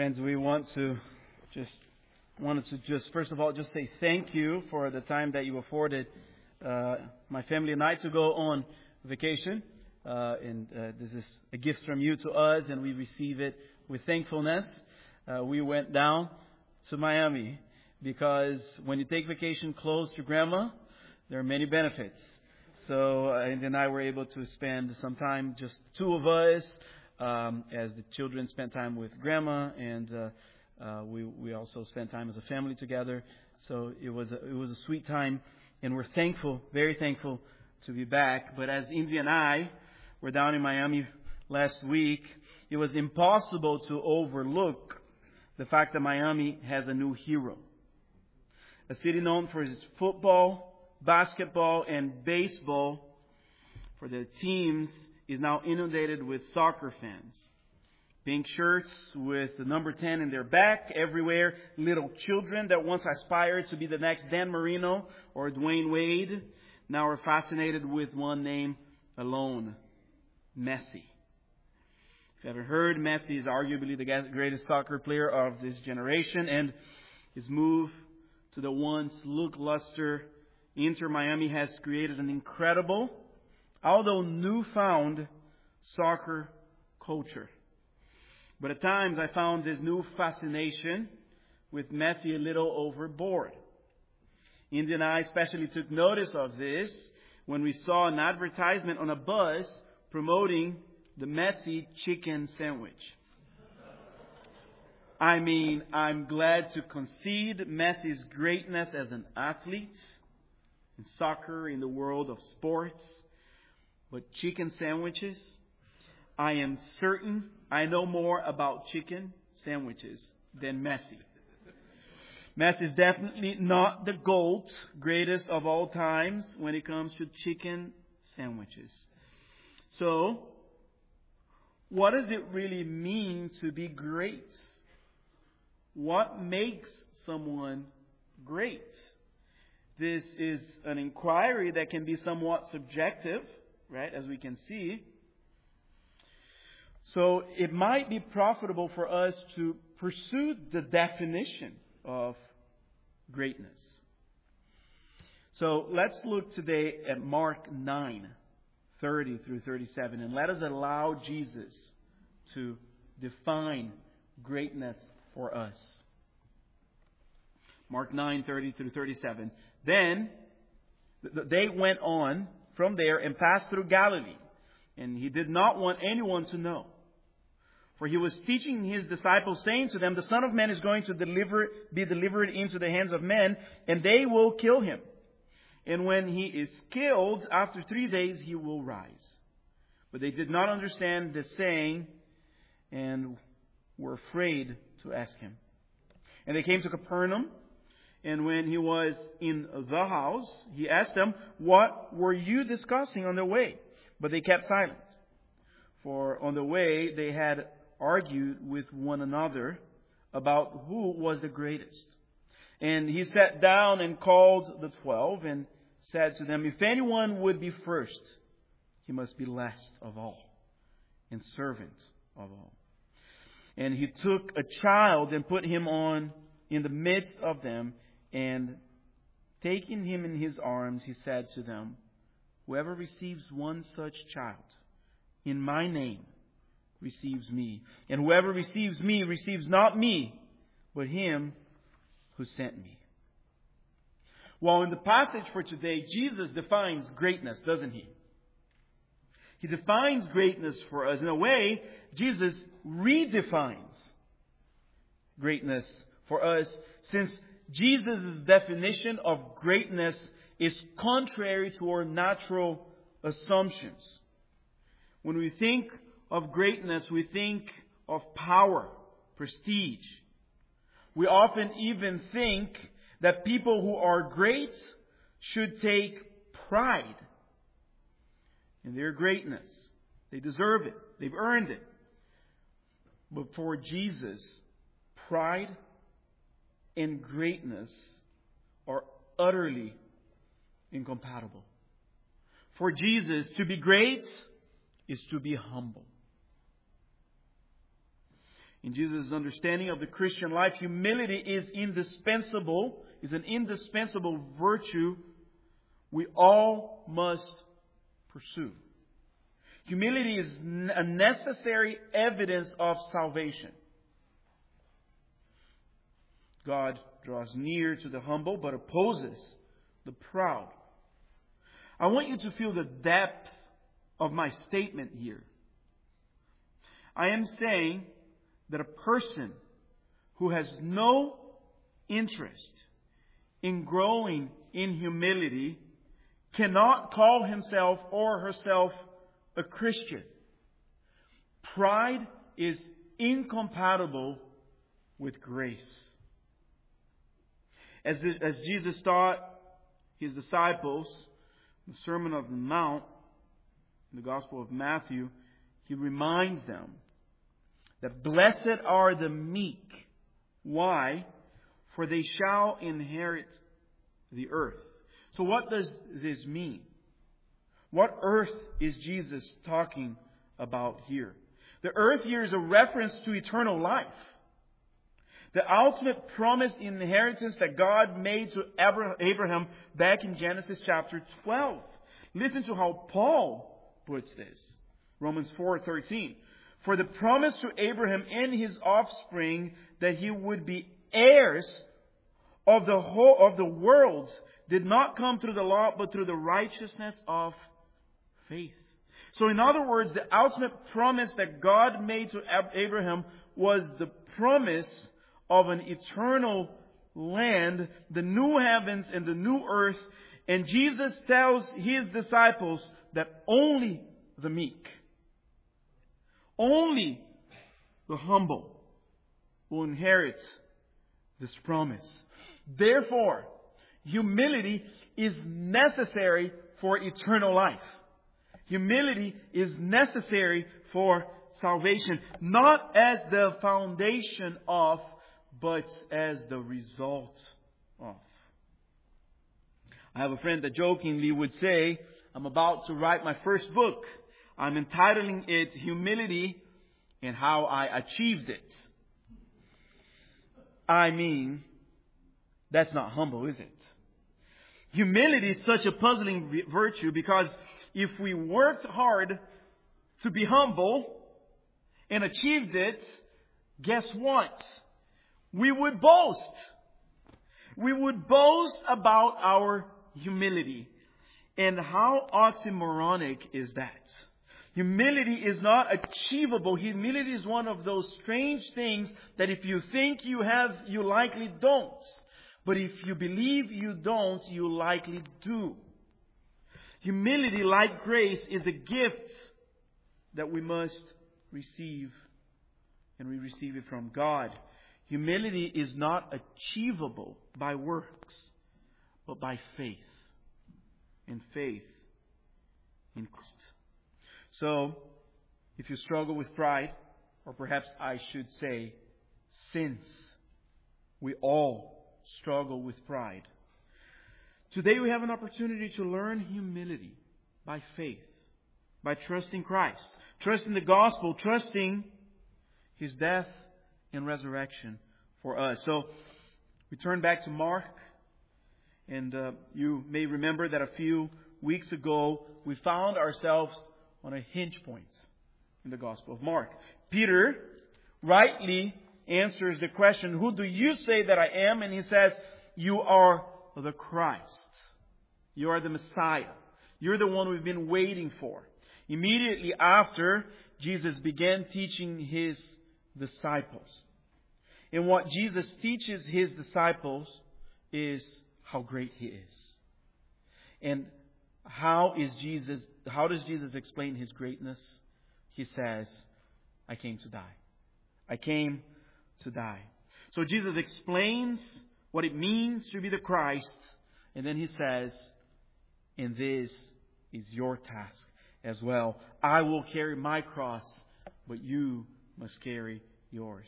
Friends, we wanted to just first of all just say thank you for the time that you afforded my family and I to go on vacation. This is a gift from you to us, and we receive it with thankfulness. We went down to Miami because when you take vacation close to Grandma, there are many benefits. So Andy and I were able to spend some time, just two of us, as the children spent time with Grandma, and we also spent time as a family together. So it was a sweet time, and we're thankful, very thankful to be back. But as Indy and I were down in Miami last week, it was impossible to overlook the fact that Miami has a new hero. A city known for its football, basketball, and baseball for their teams is now inundated with soccer fans. Pink shirts with the number 10 in their back everywhere. Little children that once aspired to be the next Dan Marino or Dwayne Wade now are fascinated with one name alone, Messi. If you haven't heard, Messi is arguably the greatest soccer player of this generation, and his move to the once lackluster Inter Miami has created an incredible, although newfound, soccer culture. But at times I found this new fascination with Messi a little overboard. Indy and I especially took notice of this when we saw an advertisement on a bus promoting the Messi chicken sandwich. I mean, I'm glad to concede Messi's greatness as an athlete in soccer, in the world of sports. But chicken sandwiches, I am certain I know more about chicken sandwiches than Messi. Messi is definitely not the GOAT, greatest of all times, when it comes to chicken sandwiches. So, what does it really mean to be great? What makes someone great? This is an inquiry that can be somewhat subjective, right, as we can see. So it might be profitable for us to pursue the definition of greatness. So let's look today at Mark 9:30 through 37, and let us allow Jesus to define greatness for us. Mark 9:30 through 37. Then they went on from there and passed through Galilee, and he did not want anyone to know. For he was teaching his disciples, saying to them, the Son of Man is going to be delivered into the hands of men, and they will kill him. And when he is killed, after 3 days he will rise. But they did not understand the saying, and were afraid to ask him. And they came to Capernaum, and when he was in the house, he asked them, what were you discussing on the way? But they kept silent. For on the way they had argued with one another about who was the greatest. And he sat down and called the 12 and said to them, if anyone would be first, he must be last of all and servant of all. And he took a child and put him on in the midst of them, and taking him in his arms, he said to them, whoever receives one such child in my name receives me. And whoever receives me receives not me, but him who sent me. Well, in the passage for today, Jesus defines greatness, doesn't he? He defines greatness for us. In a way, Jesus redefines greatness for us, since Jesus' definition of greatness is contrary to our natural assumptions. When we think of greatness, we think of power, prestige. We often even think that people who are great should take pride in their greatness. They deserve it. They've earned it. But for Jesus, pride and greatness are utterly incompatible. For Jesus, to be great is to be humble. In Jesus' understanding of the Christian life, humility is indispensable, is an indispensable virtue we all must pursue. Humility is a necessary evidence of salvation. God draws near to the humble but opposes the proud. I want you to feel the depth of my statement here. I am saying that a person who has no interest in growing in humility cannot call himself or herself a Christian. Pride is incompatible with grace. As Jesus taught His disciples, the Sermon on the Mount, in the Gospel of Matthew, He reminds them that blessed are the meek. Why? For they shall inherit the earth. So what does this mean? What earth is Jesus talking about here? The earth here is a reference to eternal life. The ultimate promised inheritance that God made to Abraham back in Genesis chapter 12. Listen to how Paul puts this. Romans 4:13. For the promise to Abraham and his offspring that he would be heirs of the world did not come through the law, but through the righteousness of faith. So in other words, the ultimate promise that God made to Abraham was the promise of an eternal land, the new heavens and the new earth. And Jesus tells His disciples that only the meek, only the humble will inherit this promise. Therefore, humility is necessary for eternal life. Humility is necessary for salvation, not as the foundation of, but as the result of. I have a friend that jokingly would say, I'm about to write my first book. I'm entitling it Humility and How I Achieved It. I mean, that's not humble, is it? Humility is such a puzzling virtue because if we worked hard to be humble and achieved it, guess what? We would boast. We would boast about our humility. And how oxymoronic is that? Humility is not achievable. Humility is one of those strange things that if you think you have, you likely don't. But if you believe you don't, you likely do. Humility, like grace, is a gift that we must receive. And we receive it from God. Humility is not achievable by works, but by faith. And faith in Christ. So, if you struggle with pride, or perhaps I should say, since we all struggle with pride, today we have an opportunity to learn humility by faith, by trusting Christ, trusting the gospel, trusting His death and resurrection for us. So, we turn back to Mark, and you may remember that a few weeks ago we found ourselves on a hinge point in the Gospel of Mark. Peter rightly answers the question, who do you say that I am? And he says, you are the Christ. You are the Messiah. You're the one we've been waiting for. Immediately after, Jesus began teaching His disciples. And what Jesus teaches His disciples is how great He is. And how does Jesus explain His greatness? He says, I came to die. I came to die. So Jesus explains what it means to be the Christ. And then He says, and this is your task as well. I will carry my cross, but you must carry yours.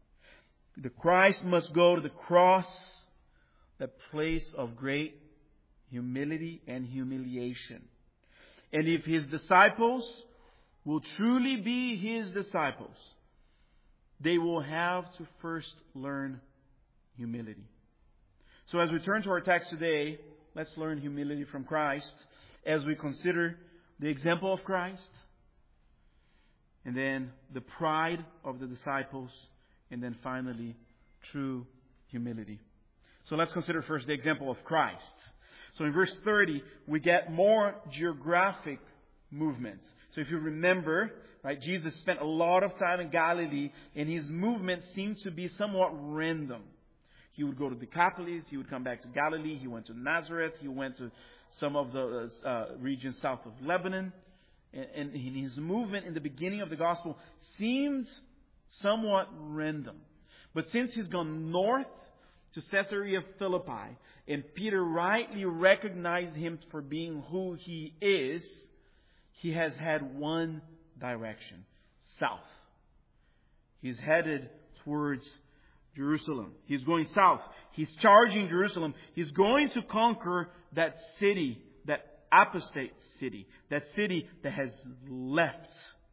The Christ must go to the cross, that place of great humility and humiliation. And if His disciples will truly be His disciples, they will have to first learn humility. So as we turn to our text today, let's learn humility from Christ as we consider the example of Christ, and then the pride of the disciples, and then finally, true humility. So let's consider first the example of Christ. So in verse 30, we get more geographic movement. So if you remember, right, Jesus spent a lot of time in Galilee, and his movement seemed to be somewhat random. He would go to Decapolis, he would come back to Galilee, he went to Nazareth, he went to some of the regions south of Lebanon. And his movement in the beginning of the gospel seemed somewhat random. But since he's gone north to Caesarea Philippi, and Peter rightly recognized him for being who he is, he has had one direction, south. He's headed towards Jerusalem. He's going south. He's charging Jerusalem. He's going to conquer that city, that apostate city, that city that has left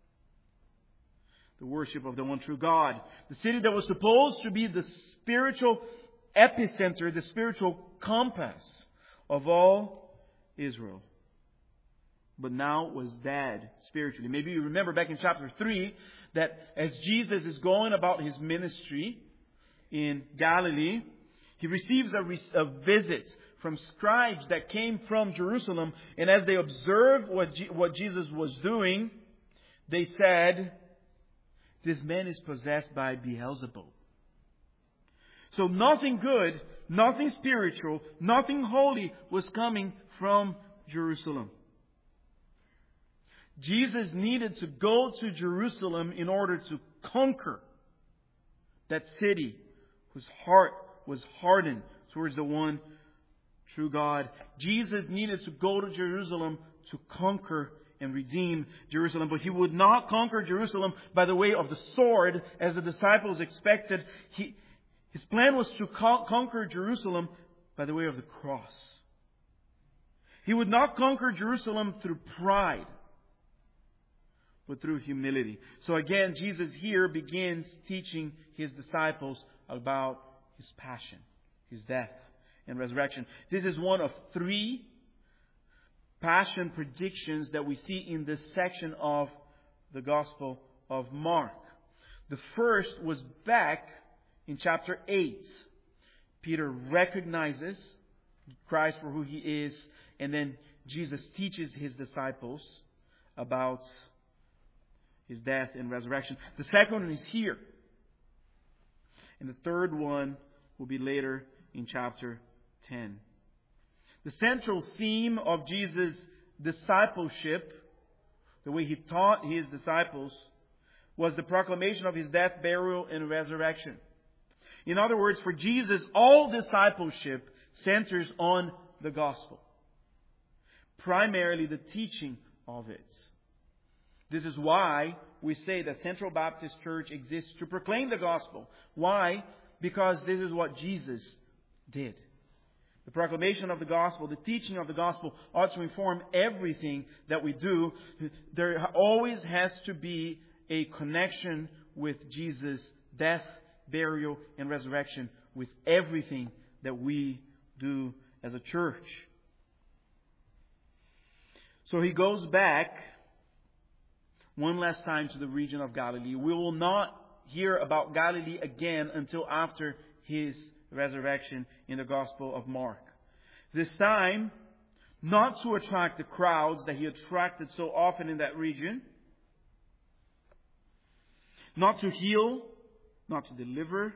the worship of the one true God. The city that was supposed to be the spiritual epicenter, the spiritual compass of all Israel, but now was dead spiritually. Maybe you remember back in chapter 3 that as Jesus is going about his ministry in Galilee, he receives a visit from scribes that came from Jerusalem. And as they observed what Jesus was doing, they said, "This man is possessed by Beelzebub." So nothing good, nothing spiritual, nothing holy was coming from Jerusalem. Jesus needed to go to Jerusalem in order to conquer that city whose heart was hardened towards the one true God. Jesus needed to go to Jerusalem to conquer and redeem Jerusalem. But he would not conquer Jerusalem by the way of the sword as the disciples expected. His plan was to conquer Jerusalem by the way of the cross. He would not conquer Jerusalem through pride, but through humility. So again, Jesus here begins teaching his disciples about his passion, his death, and resurrection. This is one of 3 passion predictions that we see in this section of the Gospel of Mark. The first was back in chapter 8. Peter recognizes Christ for who he is, and then Jesus teaches his disciples about his death and resurrection. The second one is here. And the third one will be later in chapter 10. The central theme of Jesus' discipleship, the way he taught his disciples, was the proclamation of his death, burial, and resurrection. In other words, for Jesus, all discipleship centers on the gospel. Primarily the teaching of it. This is why we say that Central Baptist Church exists to proclaim the gospel. Why? Because this is what Jesus did. The proclamation of the gospel, the teaching of the gospel ought to inform everything that we do. There always has to be a connection with Jesus' death, burial, and resurrection with everything that we do as a church. So he goes back one last time to the region of Galilee. We will not hear about Galilee again until after his resurrection in the Gospel of Mark. This time, not to attract the crowds that he attracted so often in that region, not to heal, not to deliver.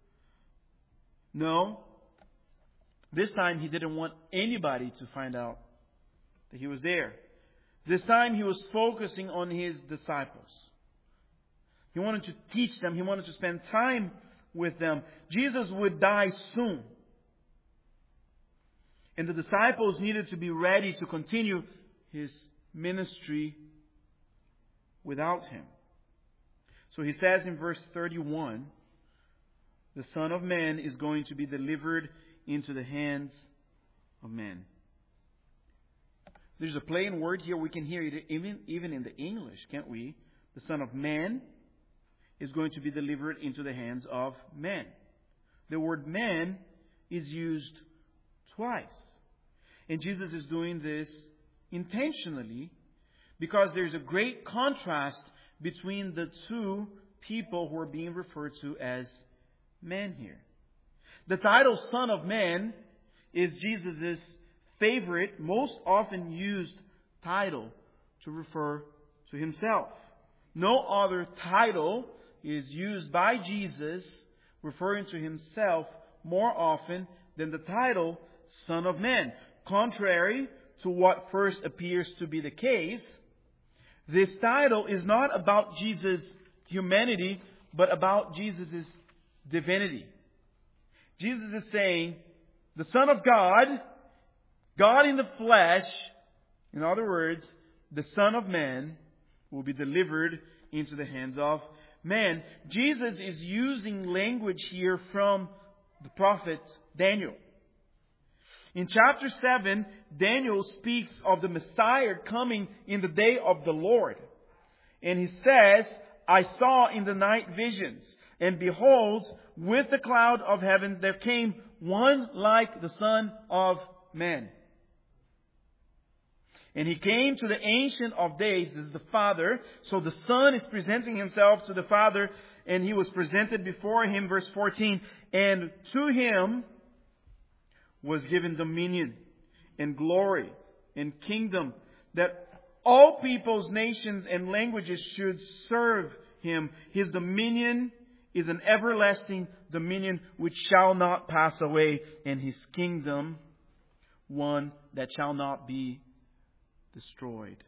No. This time he didn't want anybody to find out that he was there. This time he was focusing on his disciples. He wanted to teach them. He wanted to spend time with them. Jesus would die soon. And the disciples needed to be ready to continue his ministry without him. So he says in verse 31, the Son of Man is going to be delivered into the hands of men. There's a plain word here. We can hear it even in the English, can't we? The Son of Man is going to be delivered into the hands of men. The word men is used twice. And Jesus is doing this intentionally because there's a great contrast between the two people who are being referred to as men here. The title Son of Man is Jesus' favorite, most often used title to refer to Himself. No other title is used by Jesus referring to Himself more often than the title Son of Man. Contrary to what first appears to be the case, this title is not about Jesus' humanity, but about Jesus' divinity. Jesus is saying, the Son of God, God in the flesh, in other words, the Son of Man, will be delivered into the hands of man. Jesus is using language here from the prophet Daniel. In chapter 7, Daniel speaks of the Messiah coming in the day of the Lord. And he says, I saw in the night visions, and behold, with the cloud of heavens there came one like the Son of Man. And He came to the Ancient of Days. This is the Father. So the Son is presenting Himself to the Father, and He was presented before Him, verse 14. And to Him was given dominion and glory and kingdom, that all peoples, nations, and languages should serve Him. His dominion is an everlasting dominion which shall not pass away, and His kingdom one that shall not be destroyed.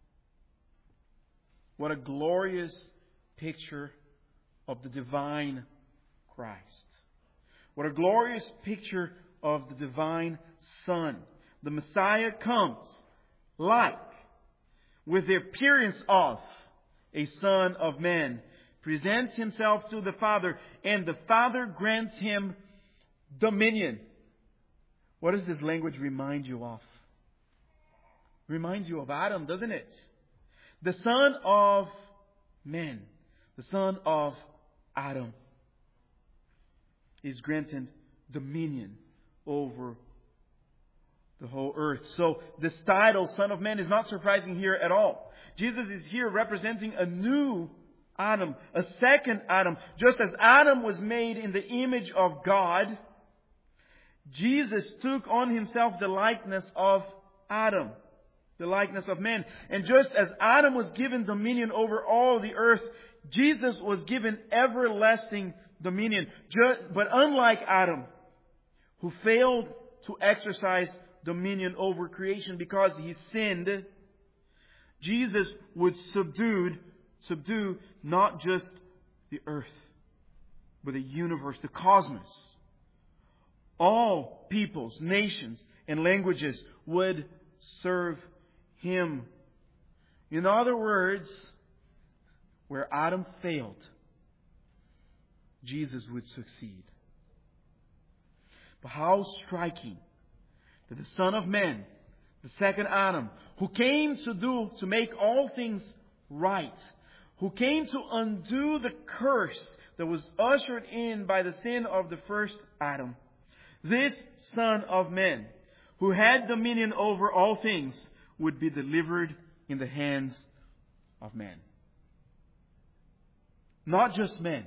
What a glorious picture of the divine Christ. What a glorious picture of the divine Son. The Messiah comes like, with the appearance of a Son of Man, presents Himself to the Father, and the Father grants Him dominion. What does this language remind you of? Reminds you of Adam, doesn't it? The Son of Man, the son of Adam, is granted dominion over the whole earth. So this title, Son of Man, is not surprising here at all. Jesus is here representing a new Adam, a second Adam. Just as Adam was made in the image of God, Jesus took on Himself the likeness of Adam, the likeness of man. And just as Adam was given dominion over all the earth, Jesus was given everlasting dominion. But unlike Adam, who failed to exercise dominion over creation because he sinned, Jesus would subdue not just the earth, but the universe, the cosmos. All peoples, nations, and languages would serve Him. In other words, where Adam failed, Jesus would succeed. But how striking that the Son of Man, the second Adam, who came to make all things right, who came to undo the curse that was ushered in by the sin of the first Adam, this Son of Man, who had dominion over all things, would be delivered in the hands of men. Not just men,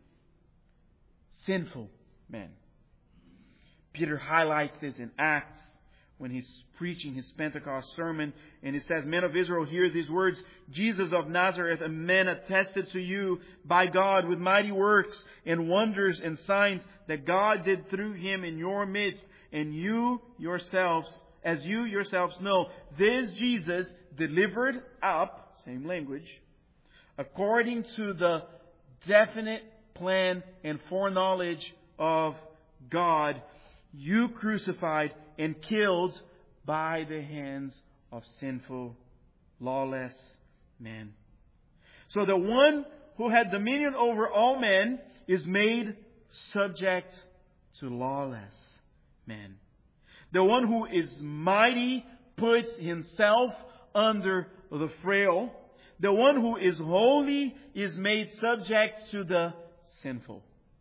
sinful men. Peter highlights this in Acts when he's preaching his Pentecost sermon, and he says, Men of Israel, hear these words. Jesus of Nazareth, a man attested to you by God with mighty works and wonders and signs that God did through Him in your midst, and you yourselves, as you yourselves know, this Jesus delivered up, same language, according to the definite plan and foreknowledge of God, you crucified and killed by the hands of sinful, lawless men. So the one who had dominion over all men is made subject to lawless men. The one who is mighty puts himself under the frail. The one who is holy is made subject to the sinful.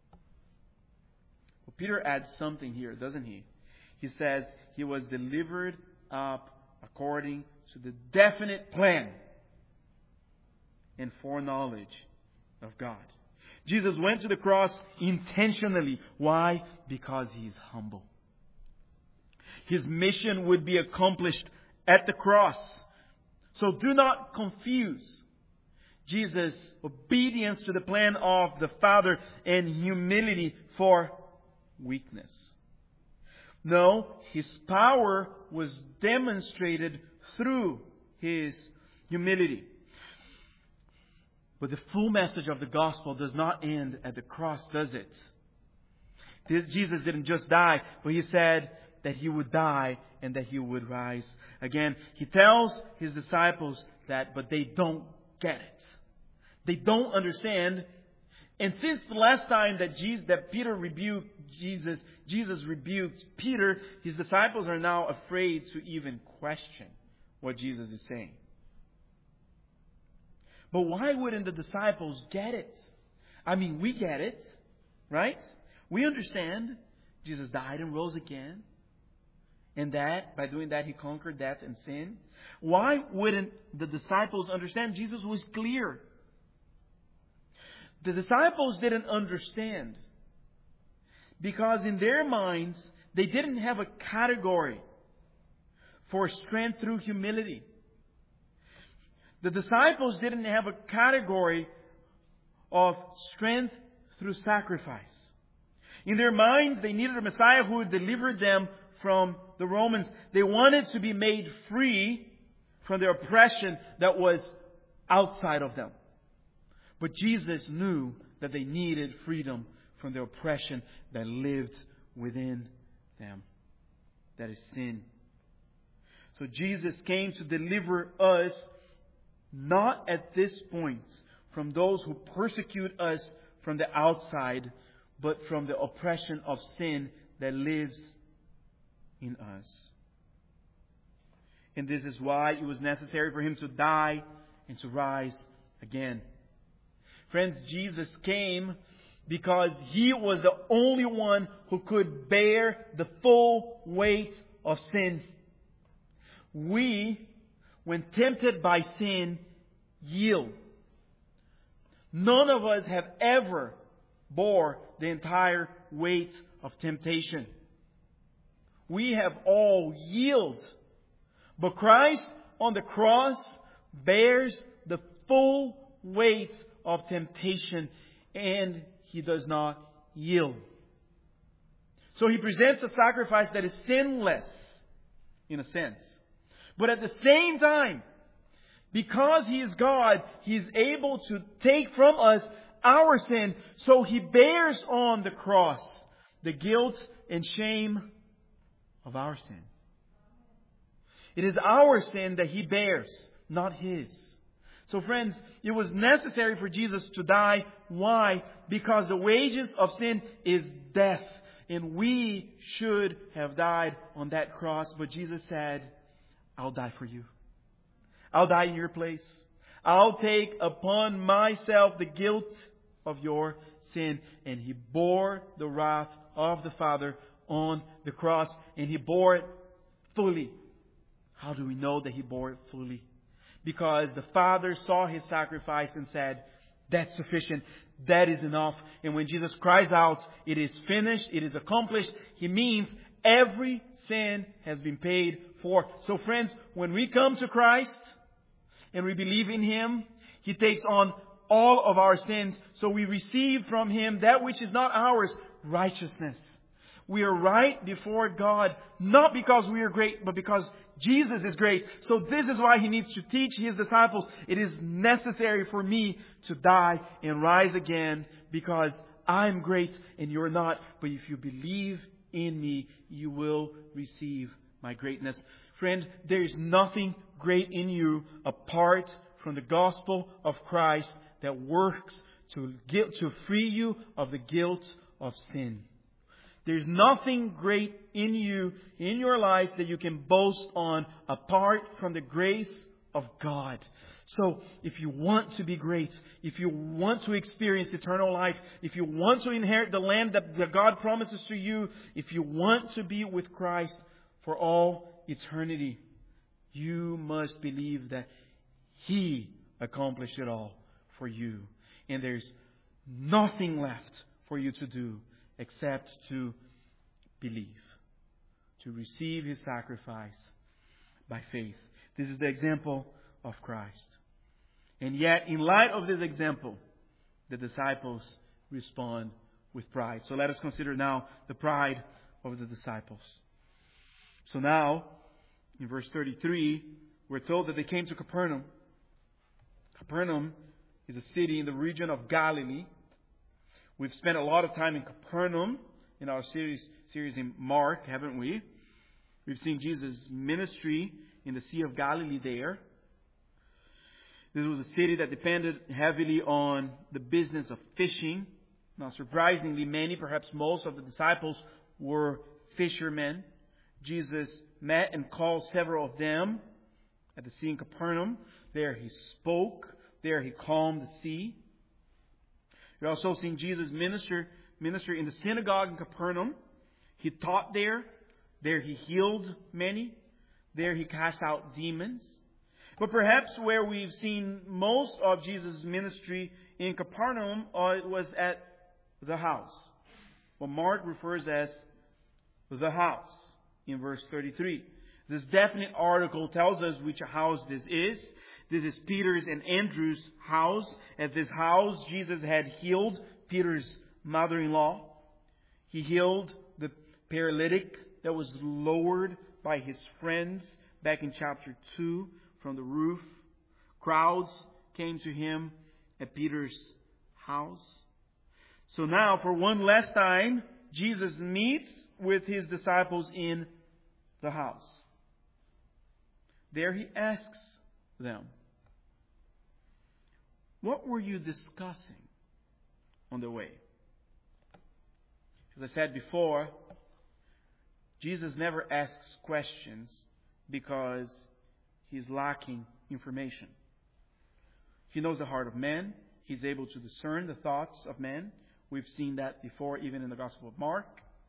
Well, Peter adds something here, doesn't he? He says he was delivered up according to the definite plan and foreknowledge of God. Jesus went to the cross intentionally. Why? Because He's humble. His mission would be accomplished at the cross. So do not confuse Jesus' obedience to the plan of the Father and humility for weakness. No, His power was demonstrated through His humility. But the full message of the gospel does not end at the cross, does it? Jesus didn't just die, but He said that He would die and that He would rise again. He tells His disciples that, but they don't get it. They don't understand. And since the last time that Peter rebuked Jesus, Jesus rebuked Peter, His disciples are now afraid to even question what Jesus is saying. But why wouldn't the disciples get it? I mean, we get it, right? We understand Jesus died and rose again. And that, by doing that, He conquered death and sin. Why wouldn't the disciples understand? Jesus was clear. The disciples didn't understand because in their minds, they didn't have a category for strength through humility. The disciples didn't have a category of strength through sacrifice. In their minds, they needed a Messiah who would deliver them from the Romans. They wanted to be made free from the oppression that was outside of them. But Jesus knew that they needed freedom from the oppression that lived within them. That is sin. So Jesus came to deliver us not at this point from those who persecute us from the outside, but from the oppression of sin that lives in us. And this is why it was necessary for Him to die and to rise again. Friends, Jesus came because He was the only one who could bear the full weight of sin. We, when tempted by sin, yield. None of us have ever bore the entire weight of temptation. We have all yielded. But Christ on the cross bears the full weight of temptation, and He does not yield. So He presents a sacrifice that is sinless, in a sense. But at the same time, because He is God, He is able to take from us our sin. So He bears on the cross the guilt and shame of our sin. It is our sin that He bears, not His. So friends, it was necessary for Jesus to die. Why? Because the wages of sin is death. And we should have died on that cross. But Jesus said, I'll die for you. I'll die in your place. I'll take upon myself the guilt of your sin. And He bore the wrath of the Father on the cross. And He bore it fully. How do we know that He bore it fully? Because the Father saw His sacrifice and said, that's sufficient. That is enough. And when Jesus cries out, it is finished, it is accomplished, He means every sin has been paid for. So friends, when we come to Christ and we believe in Him, He takes on all of our sins. So we receive from Him that which is not ours, righteousness. We are right before God, not because we are great, but because Jesus is great. So this is why He needs to teach His disciples. It is necessary for me to die and rise again because I'm great and you're not. But if you believe in me, you will receive my greatness. Friend, there is nothing great in you apart from the gospel of Christ that works to free you of the guilt of sin. There's nothing great in you, in your life, that you can boast on apart from the grace of God. So, if you want to be great, if you want to experience eternal life, if you want to inherit the land that God promises to you, if you want to be with Christ for all eternity, you must believe that He accomplished it all for you. And there's nothing left for you to do except to believe, to receive His sacrifice by faith. This is the example of Christ. And yet, in light of this example, the disciples respond with pride. So let us consider now the pride of the disciples. So now, in verse 33, we're told that they came to Capernaum. Capernaum is a city in the region of Galilee. We've spent a lot of time in Capernaum in our series in Mark, haven't we? We've seen Jesus' ministry in the Sea of Galilee there. This was a city that depended heavily on the business of fishing. Now, surprisingly, many, perhaps most of the disciples were fishermen. Jesus met and called several of them at the sea in Capernaum. There He spoke. There He calmed the sea. We've also seen Jesus minister in the synagogue in Capernaum. He taught there. There He healed many. There He cast out demons. But perhaps where we've seen most of Jesus' ministry in Capernaum was at the house. What Mark refers as the house in verse 33. This definite article tells us which house this is. This is Peter's and Andrew's house. At this house, Jesus had healed Peter's mother-in-law. He healed the paralytic that was lowered by his friends back in chapter 2 from the roof. Crowds came to him at Peter's house. So now, for one last time, Jesus meets with His disciples in the house. There He asks them, "What were you discussing on the way?" As I said before, Jesus never asks questions because He's lacking information. He knows the heart of man. He's able to discern the thoughts of men. We've seen that before, even in the Gospel of Mark.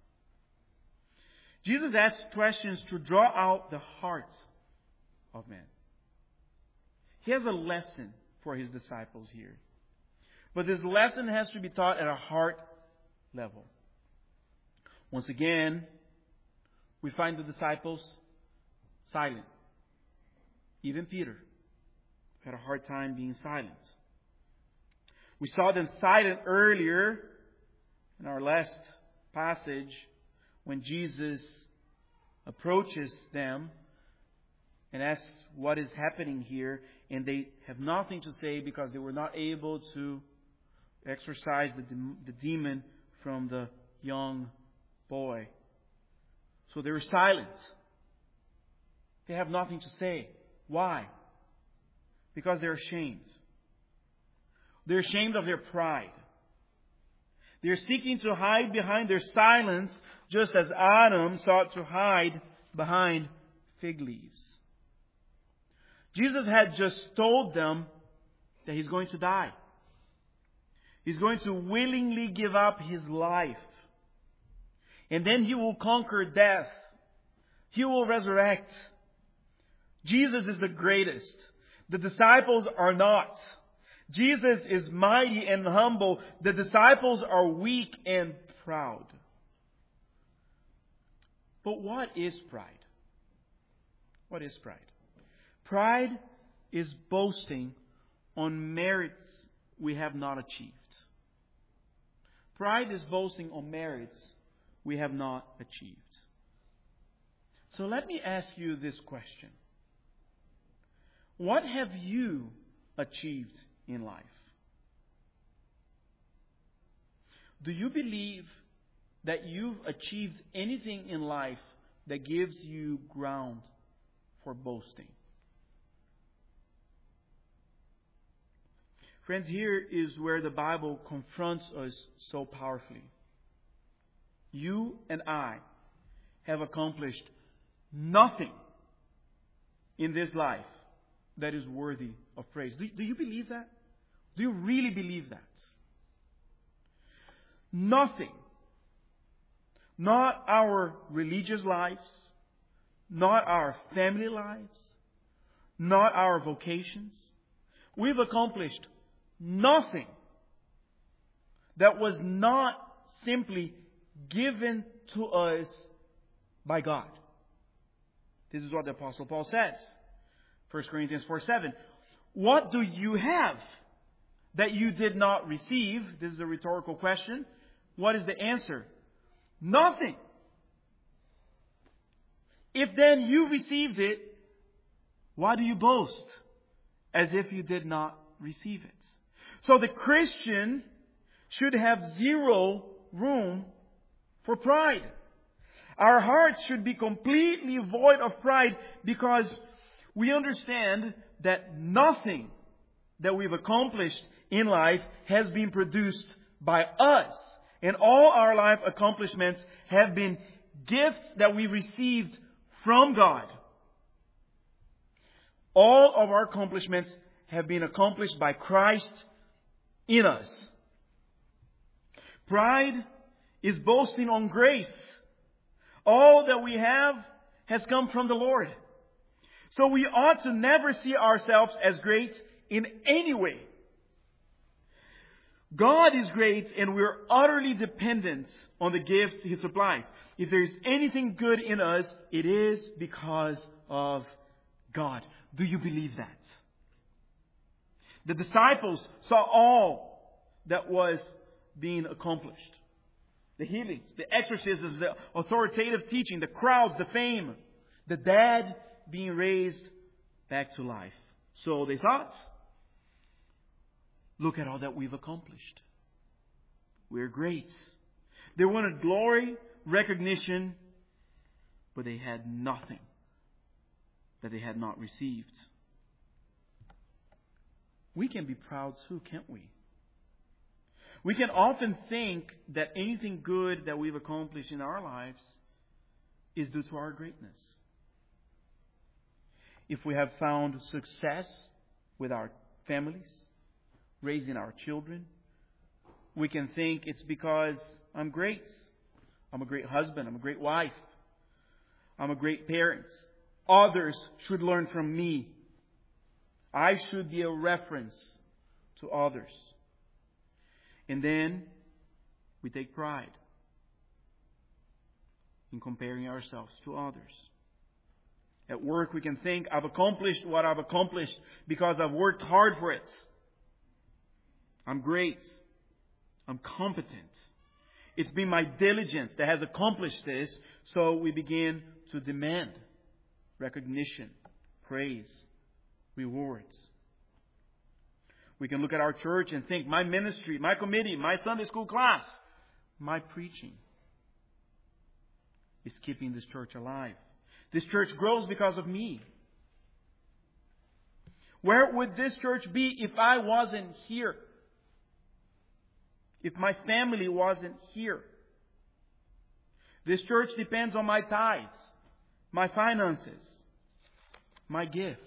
Jesus asks questions to draw out the heart of man. He has a lesson for His disciples here. But this lesson has to be taught at a heart level. Once again, we find the disciples silent. Even Peter had a hard time being silent. We saw them silent earlier in our last passage when Jesus approaches them and asks what is happening here, and they have nothing to say because they were not able to exorcise the demon from the young boy. So they were silent. They have nothing to say. Why? Because they're ashamed. They're ashamed of their pride. They're seeking to hide behind their silence, just as Adam sought to hide behind fig leaves. Jesus had just told them that He's going to die. He's going to willingly give up His life. And then He will conquer death. He will resurrect. Jesus is the greatest. The disciples are not. Jesus is mighty and humble. The disciples are weak and proud. But what is pride? What is pride? Pride is boasting on merits we have not achieved. Pride is boasting on merits we have not achieved. So let me ask you this question. What have you achieved in life? Do you believe that you've achieved anything in life that gives you ground for boasting? Friends, here is where the Bible confronts us so powerfully. You and I have accomplished nothing in this life that is worthy of praise. Do you believe that? Do you really believe that? Nothing, not our religious lives, not our family lives, not our vocations. We've accomplished nothing that was not simply given to us by God. This is what the Apostle Paul says. 1 Corinthians 4:7. What do you have that you did not receive? This is a rhetorical question. What is the answer? Nothing. If then you received it, why do you boast as if you did not receive it? So the Christian should have zero room for pride. Our hearts should be completely void of pride because we understand that nothing that we've accomplished in life has been produced by us. And all our life accomplishments have been gifts that we received from God. All of our accomplishments have been accomplished by Christ in us. Pride is boasting on grace. All that we have has come from the Lord. So we ought to never see ourselves as great in any way. God is great and we're utterly dependent on the gifts He supplies. If there is anything good in us, it is because of God. Do you believe that? The disciples saw all that was being accomplished. The healings, the exorcisms, the authoritative teaching, the crowds, the fame, the dead being raised back to life. So they thought, look at all that we've accomplished. We're great. They wanted glory, recognition, but they had nothing that they had not received. We can be proud too, can't we? We can often think that anything good that we've accomplished in our lives is due to our greatness. If we have found success with our families, raising our children, we can think it's because I'm great. I'm a great husband. I'm a great wife. I'm a great parent. Others should learn from me. I should be a reference to others. And then we take pride in comparing ourselves to others. At work, we can think, I've accomplished what I've accomplished because I've worked hard for it. I'm great. I'm competent. It's been my diligence that has accomplished this. So we begin to demand recognition, praise, rewards. We can look at our church and think, my ministry, my committee, my Sunday school class, my preaching is keeping this church alive. This church grows because of me. Where would this church be if I wasn't here? If my family wasn't here? This church depends on my tithes, my finances, my gifts.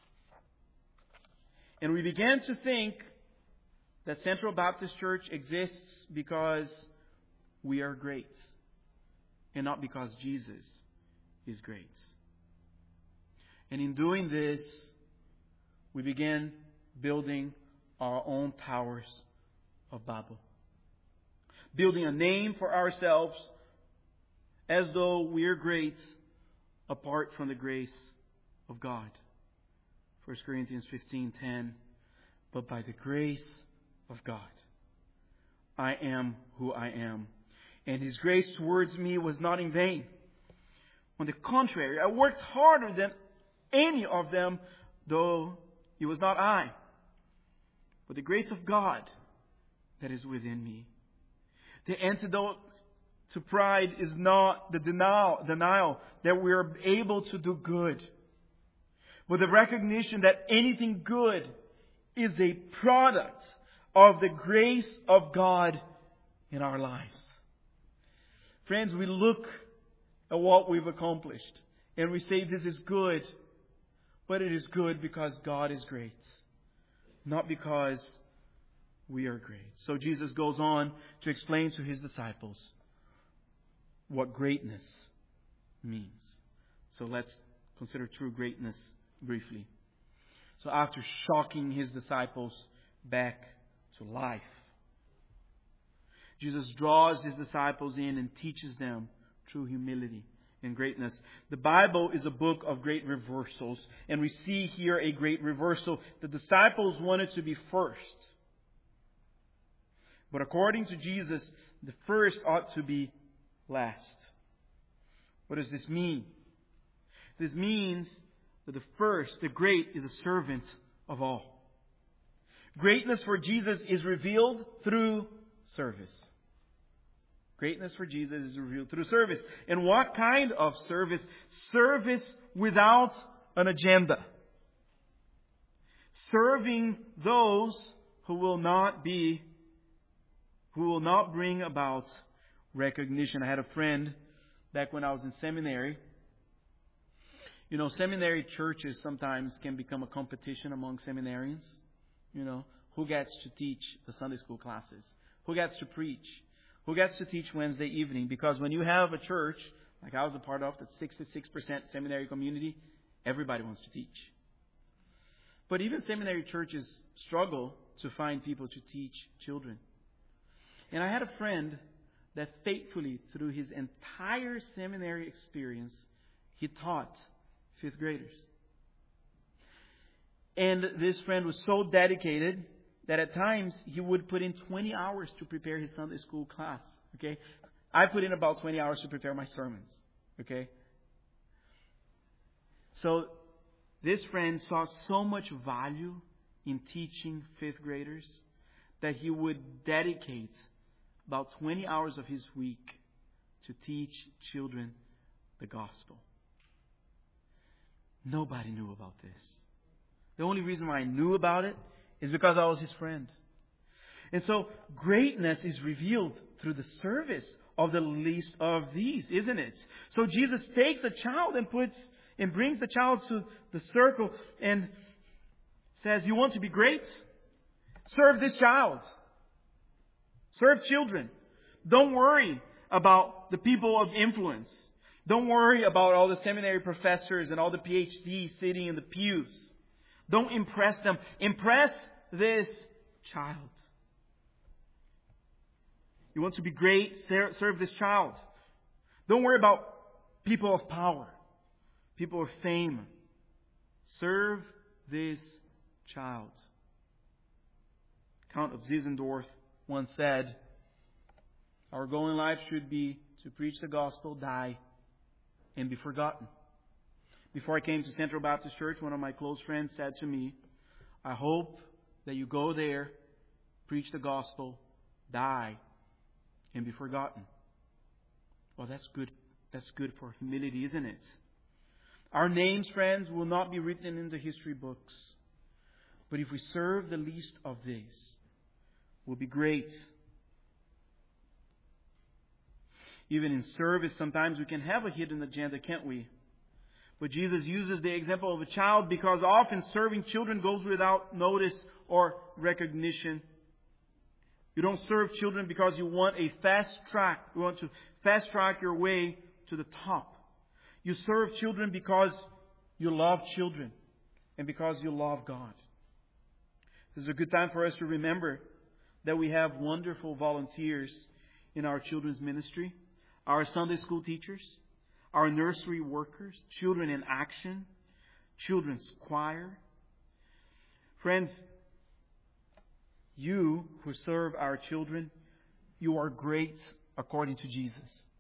And we began to think that Central Baptist Church exists because we are great and not because Jesus is great. And in doing this, we began building our own towers of Babel. Building a name for ourselves as though we are great apart from the grace of God. 1 Corinthians 15:10. But by the grace of God, I am who I am. And His grace towards me was not in vain. On the contrary, I worked harder than any of them, though it was not I, but the grace of God that is within me. The antidote to pride is not the denial that we are able to do good, but the recognition that anything good is a product of the grace of God in our lives. Friends, we look at what we've accomplished and we say this is good, But it is good because God is great, not because we are great. So Jesus goes on to explain to His disciples what greatness means. So let's consider true greatness briefly. So after shocking His disciples back to life, Jesus draws His disciples in and teaches them true humility and greatness. The Bible is a book of great reversals, and we see here a great reversal. The disciples wanted to be first. But according to Jesus, the first ought to be last. What does this mean? This means that the first, the great, is a servant of all. Greatness for Jesus is revealed through service. Greatness for Jesus is revealed through service. And what kind of service? Service without an agenda. Serving those who will not bring about recognition. I had a friend back when I was in seminary. You know, seminary churches sometimes can become a competition among seminarians. You know, who gets to teach the Sunday school classes? Who gets to preach? Who gets to teach Wednesday evening? Because when you have a church, like I was a part of, that's 66% seminary community, everybody wants to teach. But even seminary churches struggle to find people to teach children. And I had a friend that faithfully, through his entire seminary experience, he taught fifth graders. And this friend was so dedicated that at times he would put in 20 hours to prepare his Sunday school class. Okay? I put in about 20 hours to prepare my sermons. Okay? So this friend saw so much value in teaching fifth graders that he would dedicate about 20 hours of his week to teach children the gospel. Nobody knew about this. The only reason why I knew about it is because I was his friend. And so greatness is revealed through the service of the least of these, isn't it? So Jesus takes a child and brings the child to the circle and says, you want to be great? Serve this child. Serve children. Don't worry about the people of influence. Don't worry about all the seminary professors and all the PhDs sitting in the pews. Don't impress them. Impress this child. You want to be great? Serve this child. Don't worry about people of power, people of fame. Serve this child. Count of Zinzendorf once said, our goal in life should be to preach the gospel, die, and be forgotten. Before I came to Central Baptist Church, one of my close friends said to me, I hope that you go there, preach the gospel, die, and be forgotten. Well, that's good. That's good for humility, isn't it? Our names, friends, will not be written in the history books. But if we serve the least of these, we'll be great. Even in service, sometimes we can have a hidden agenda, can't we? But Jesus uses the example of a child because often serving children goes without notice or recognition. You don't serve children because you want a fast track. You want to fast track your way to the top. You serve children because you love children and because you love God. This is a good time for us to remember that we have wonderful volunteers in our children's ministry. Our Sunday school teachers, our nursery workers, Children in Action, children's choir. Friends, you who serve our children, you are great according to Jesus.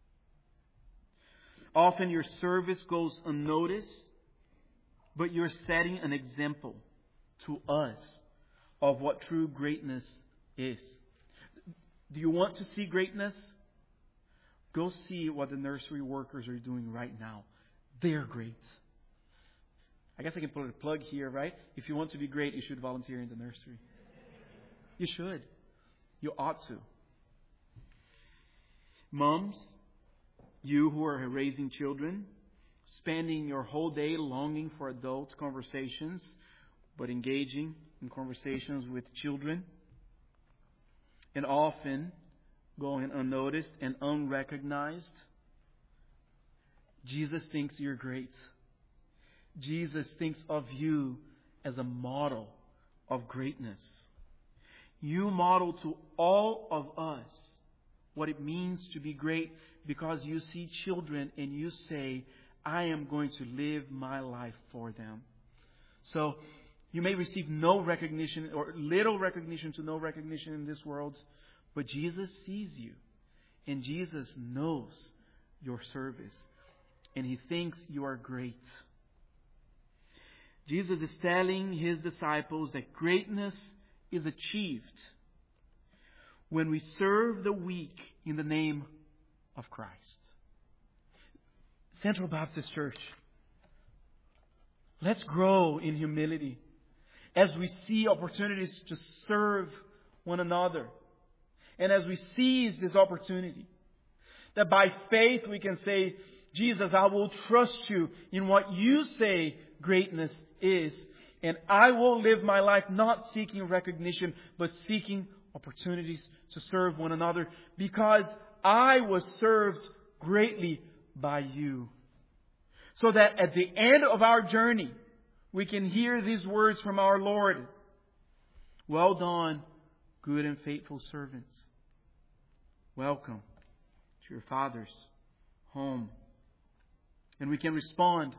Often your service goes unnoticed, but you're setting an example to us of what true greatness is. Do you want to see greatness? Go see what the nursery workers are doing right now. They're great. I guess I can put a plug here, right? If you want to be great, you should volunteer in the nursery. You should. You ought to. Moms, you who are raising children, spending your whole day longing for adult conversations, but engaging in conversations with children, and often going unnoticed and unrecognized. Jesus thinks you're great. Jesus thinks of you as a model of greatness. You model to all of us what it means to be great because you see children and you say, I am going to live my life for them. So you may receive no recognition or little recognition to no recognition in this world, but Jesus sees you and Jesus knows your service and He thinks you are great. Jesus is telling His disciples that greatness is achieved when we serve the weak in the name of Christ. Central Baptist Church, let's grow in humility as we see opportunities to serve one another. And as we seize this opportunity, that by faith we can say, Jesus, I will trust you in what you say greatness is. And I will live my life not seeking recognition, but seeking opportunities to serve one another because I was served greatly by you. So that at the end of our journey, we can hear these words from our Lord. Well done, good and faithful servants. Welcome to your Father's home. And we can respond.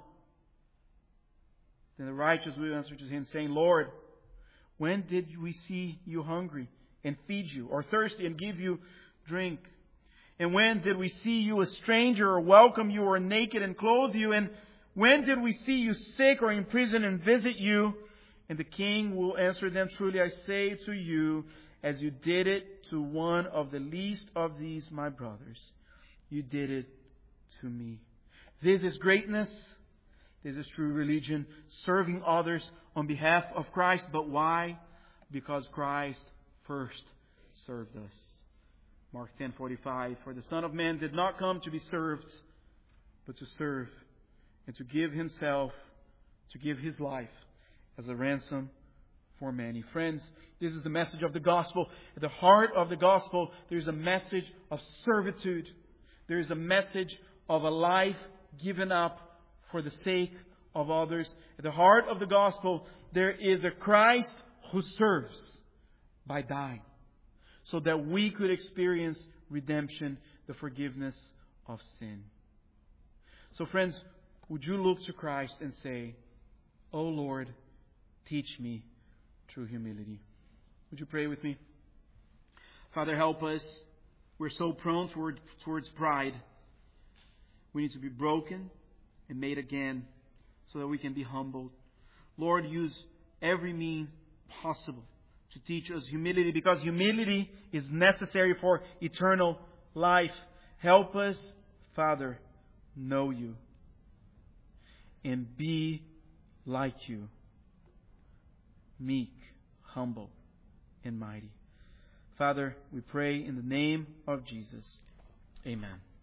Then the righteous will answer to Him saying, Lord, when did we see you hungry and feed you, or thirsty and give you drink? And when did we see you a stranger or welcome you, or naked and clothe you? And when did we see you sick or in prison and visit you? And the King will answer them, truly I say to you, as you did it to one of the least of these my brothers, you did it to me. This is greatness. This is true religion, serving others on behalf of Christ. But why? Because Christ first served us. Mark 10:45. For the Son of Man did not come to be served, but to serve and to give Himself, to give His life as a ransom for many. Friends, this is the message of the gospel. At the heart of the gospel, there is a message of servitude. There is a message of a life given up for the sake of others. At the heart of the gospel, there is a Christ who serves by dying, so that we could experience redemption, the forgiveness of sin. So friends, would you look to Christ and say, "O Lord, teach me true humility." Would you pray with me? Father, help us. We're so prone towards pride. We need to be broken and made again so that we can be humbled. Lord, use every means possible to teach us humility, because humility is necessary for eternal life. Help us, Father, know you and be like you, meek, humble, and mighty. Father, we pray in the name of Jesus. Amen.